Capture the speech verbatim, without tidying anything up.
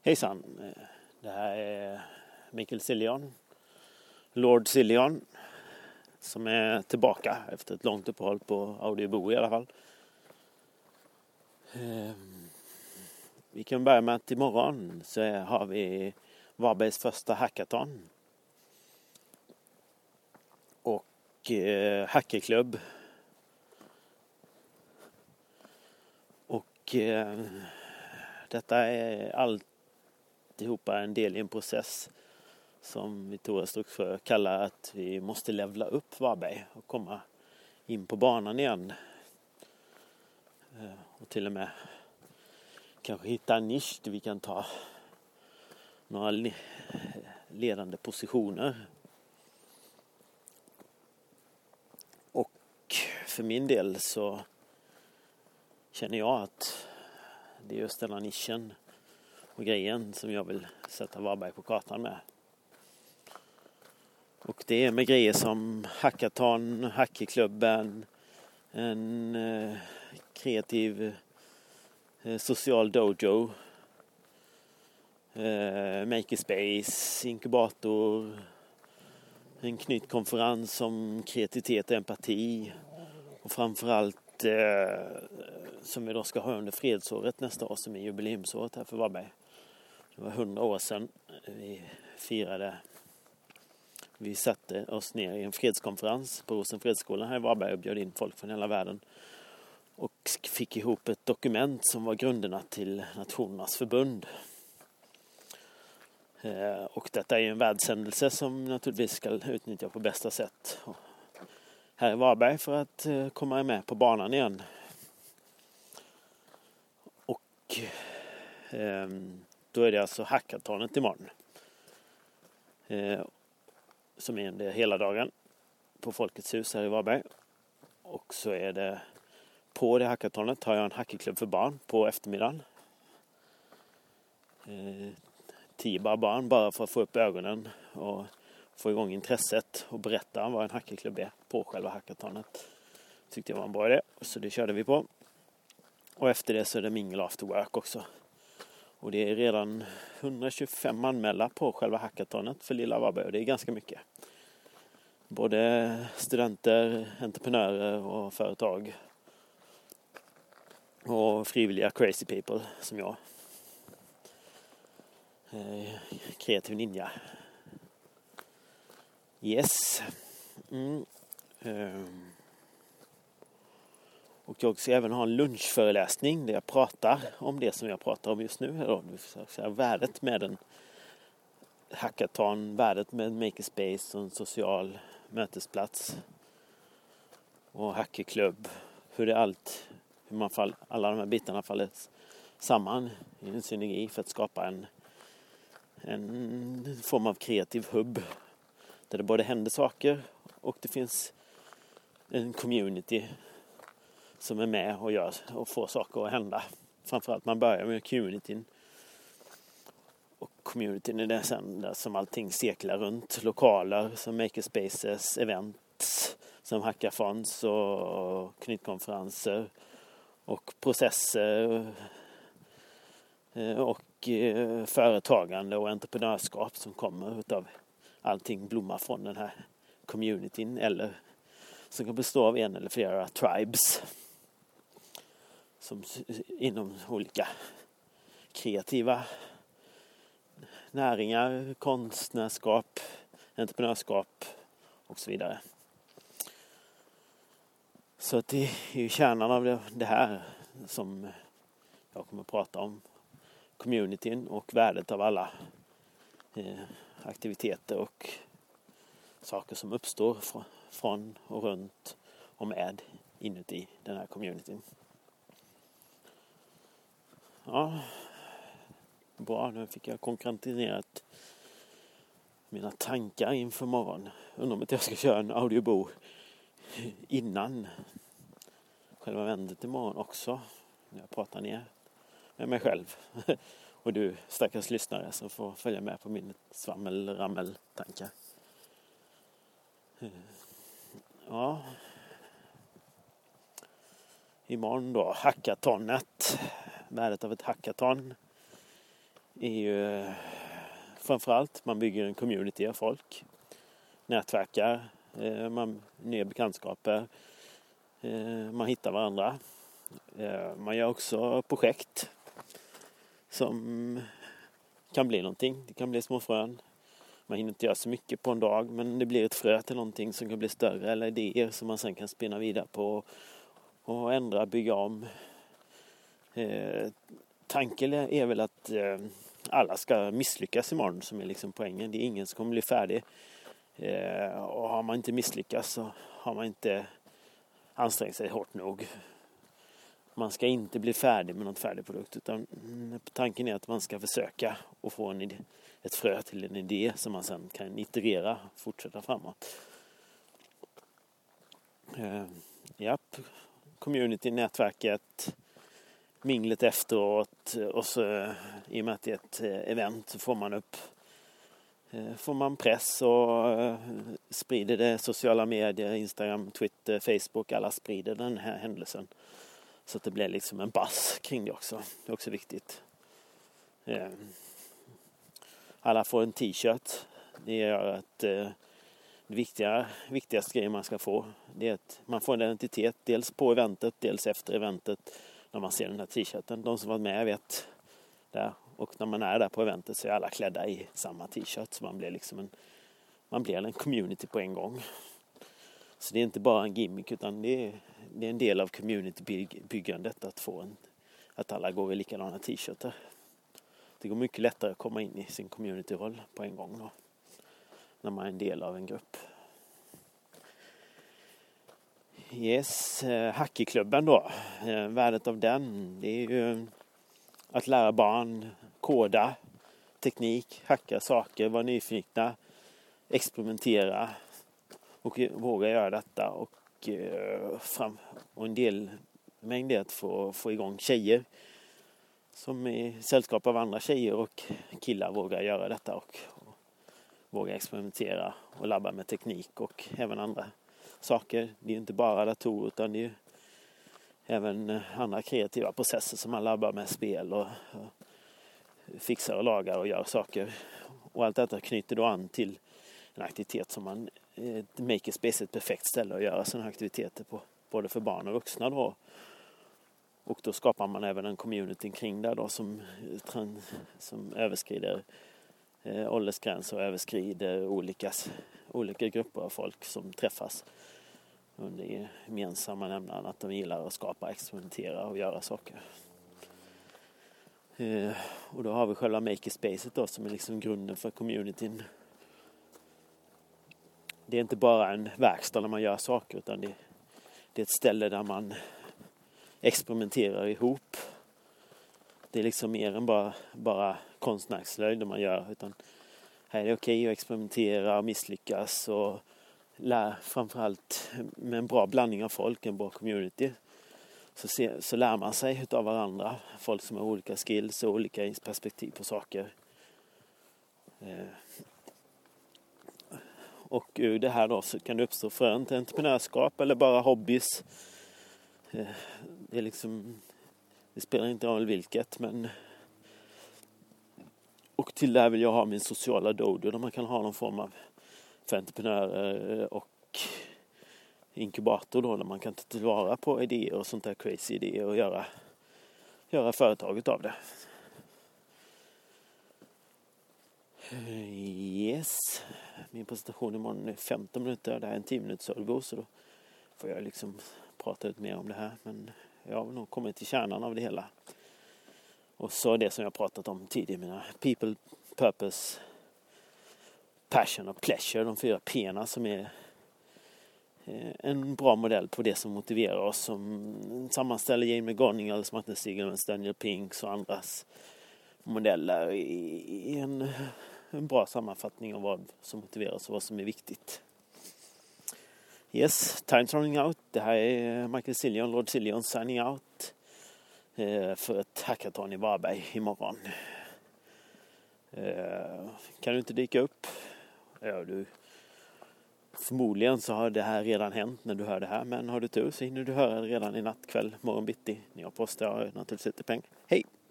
Hejsan, det här är Mikael Siljon, Lord Siljon, som är tillbaka efter ett långt uppehåll på Audioboo i alla fall. Vi kan börja med att imorgon så har vi Varbergs första hackathon och eh, hackerklubb. Och eh, detta är alltihopa en del i en process som Victoria Strucksjö kallar att vi måste levla upp Varberg och komma in på banan igen. Och till och med kanske hitta en nisch där vi kan ta några ledande positioner. Och för min del så känner jag att det är just den här nischen och grejen som jag vill sätta Varberg på kartan med. Och det är med grejer som hackathon, hackerklubben, en eh, kreativ eh, social dojo, eh, makerspace, inkubator, en knytkonferens om kreativitet och empati och framförallt eh, som vi då ska ha under fredsåret nästa år som är jubileumsåret här för Varberg. Det var hundra år sedan vi firade. Vi satte oss ner i en fredskonferens på Rosenfredsskolan här i Varberg och bjöd in folk från hela världen. Och fick ihop ett dokument som var grunderna till Nationernas förbund. Och detta är en världshändelse som naturligtvis ska utnyttja på bästa sätt här i Varberg för att komma med på banan igen. Och då är det alltså hackathonet imorgon. Som är det hela dagen på Folkets hus här i Varberg. Och så är det på det hackathonet har jag en hackerklubb för barn på eftermiddagen. Eh, tio bara barn bara för att få upp ögonen och få igång intresset och berätta vad en hackerklubb är på själva hackathonet. Tyckte jag var en bra idé, så det körde vi på. Och efter det så är det mingle after work också. Och det är redan hundratjugofem anmälda på själva hackathonet för lilla Varberg och det är ganska mycket. Både studenter, entreprenörer och företag. Och frivilliga crazy people som jag. Eh, kreativ ninja. Yes. Mm. Eh. Och jag ska även ha en lunchföreläsning där jag pratar om det som jag pratar om just nu. Då. Värdet med en hackathon, värdet med makerspace och en social mötesplats. Och hackerklubb. Hur det allt, hur man fall, alla de här bitarna faller samman i en synergi för att skapa en, en form av kreativ hubb. Där det både händer saker och det finns en community som är med och gör och får saker att hända. Framförallt man börjar med communityn. Och communityn är det sen där som allting cirklar runt. Lokaler som makerspaces, events som hackathons och knytkonferenser och processer och företagande och entreprenörskap som kommer utav allting blommar från den här communityn eller som kan bestå av en eller flera tribes som inom olika kreativa näringar, konstnärskap, entreprenörskap och så vidare. Så att det är ju kärnan av det här som jag kommer att prata om. Communityn och värdet av alla eh, aktiviteter och saker som uppstår från och runt och med inuti den här communityn. Ja, bra. Nu fick jag konkretiserat mina tankar inför morgon. Undrar om att jag ska köra en Audioboo innan själva vändet imorgon också. När jag pratar ner med mig själv. Och du stackars lyssnare som får följa med på min svammel-rammel-tankar. Ja. Imorgon då, hackathonet. Värdet av ett hackathon. är ju framförallt man bygger en community av folk, nätverkar, man nya bekantskaper, man hittar varandra. Man gör också projekt som kan bli någonting. Det kan bli små frön. Man hinner inte göra så mycket på en dag, men det blir ett frö till någonting som kan bli större, eller idéer som man sen kan spinna vidare på och ändra, bygga om. Eh, tanken är väl att eh, alla ska misslyckas imorgon, som är liksom poängen. Det är ingen som kommer bli färdig. Eh, och har man inte misslyckats så har man inte ansträngt sig hårt nog. Man ska inte bli färdig med något färdig produkt, utan tanken är att man ska försöka och få en idé, ett frö till en idé som man sen kan iterera, fortsätta framåt. Eh, japp, community, nätverket, minglet efteråt, och så i och med att det är ett event så får man upp eh, får man press och eh, sprider det, sociala medier, Instagram, Twitter, Facebook, alla sprider den här händelsen. Så att det blir liksom en buzz kring det också. Det är också viktigt. Eh, alla får en t-shirt. Det gör att eh, det viktiga, viktigaste grejen man ska få, det är att man får en identitet dels på eventet, dels efter eventet när man ser den här t-shirten. De som var med vet det. Och när man är där på eventet så är alla klädda i samma t-shirt, så man blir liksom en, man blir en community på en gång. Så det är inte bara en gimmick, utan det är, det är en del av communitybyggandet att få en, att alla går i likadana t-shirtar. Det går mycket lättare att komma in i sin communityroll på en gång då, när man är en del av en grupp. Yes, Hackerklubben då. Värdet av den, det är ju att lära barn koda, teknik, hacka saker, vara nyfikna, experimentera och våga göra detta. Och, fram, och en del mängd är att få, få igång tjejer som i sällskap av andra tjejer och killar vågar göra detta och, och våga experimentera och labba med teknik och även andra saker. Det är inte bara datorer, utan det är även andra kreativa processer som man labbar med, spel och, och fixar och lagar och gör saker. Och allt detta knyter då an till en aktivitet som man eh, Makerspace är ett perfekt ställe att göra sådana aktiviteter på, både för barn och vuxna då. Och då skapar man även en community kring det då som, som överskrider eh, åldersgränser och överskrider olika, olika grupper av folk som träffas under gemensamma nämnaren att de gillar att skapa, experimentera och göra saker. Eh, och då har vi själva Makerspacet då som är liksom grunden för communityn. Det är inte bara en verkstad där man gör saker, utan det, det är ett ställe där man experimenterar ihop. Det är liksom mer än bara, bara konstnärsslöjd man gör, utan här är det okej att experimentera och misslyckas och lär, framförallt med en bra blandning av folk, en bra community, så, se, så lär man sig av varandra, folk som har olika skills och olika perspektiv på saker. Eh. Och ur det här då så kan det uppstå frön till entreprenörskap eller bara hobbys. Eh. Det är liksom, det spelar inte roll vilket, men och till där vill jag ha min sociala dojo där man kan ha någon form av för entreprenörer och inkubator då, där man kan ta tillvara på idéer och sånt där crazy idéer och göra, göra företaget av det. Yes. Min presentation imorgon är femton minuter. Det här är en tio minuters servo, så då får jag liksom prata ut mer om det här. Men jag har nog kommit till kärnan av det hela. Och så det som jag pratat om tidigare, mina people, purpose, passion och pleasure, de fyra P:na som är en bra modell på det som motiverar oss, som sammanställer Jamie Goningals, Martin Seligmans, Daniel Pinks och andras modeller i en, en bra sammanfattning av vad som motiverar oss och vad som är viktigt. Yes, time's running out. Det här är Michael Sillion, Lord Sillion signing out för ett hackathon i Varberg imorgon. Kan du inte dyka upp? Ja, du förmodligen så har det här redan hänt när du hör det här, men har du tur så hinner du höra det redan i natt, kväll, morgon bitti när jag postar naturligtvis lite pengar. Hej!